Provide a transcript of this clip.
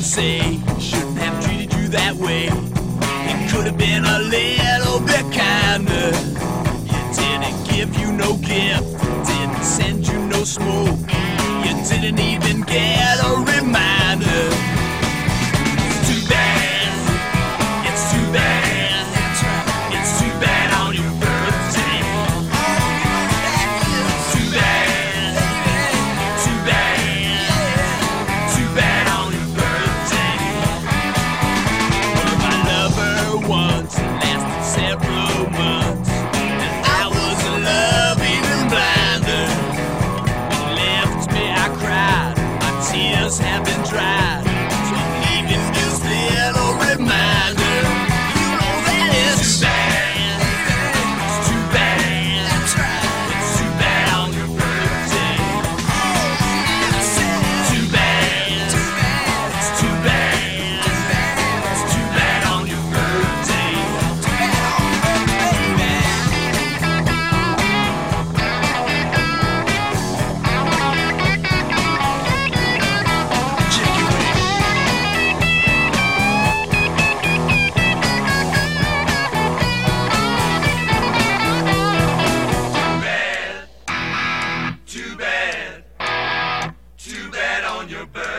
say shouldn't have treated you that way. It could have been a little bit kinder. It didn't give you no gift, didn't send you no smoke. You didn't even get a reminder. It's too bad, it's too bad, it's too bad on your birthday. Too bad, too bad, too bad on your birthday. Well, my lover once lasted several months, and I was in love even blinder. When he left me, I cried, my tears have been dried. So I'm leaving this little reminder. You know that it's too bad, it's too bad, it's too bad on your birthday. Too bad, it's too bad, it's too bad on your birthday. Check your way. Too bad, too bad on your birthday.